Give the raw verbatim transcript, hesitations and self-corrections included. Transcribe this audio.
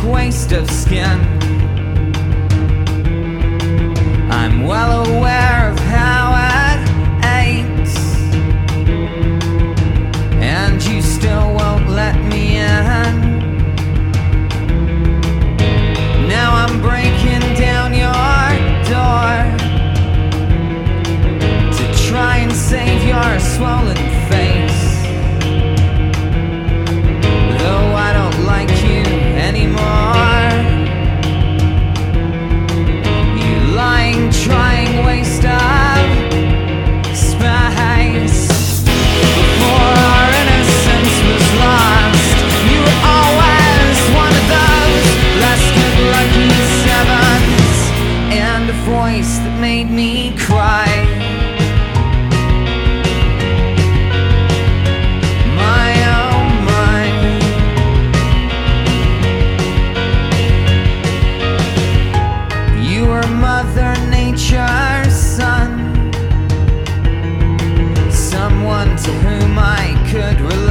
waste of skin. I'm well aware of how it aches, and you still won't let me in. Now I'm breaking down your door to try and save your swollen face, though I don't like you anymore. You lying, trying waste of space. Before our innocence was lost, you were always one of those less good lucky sevens, and a voice that made me cry. My oh my. You were Mother Nature's son, someone to whom I could relate.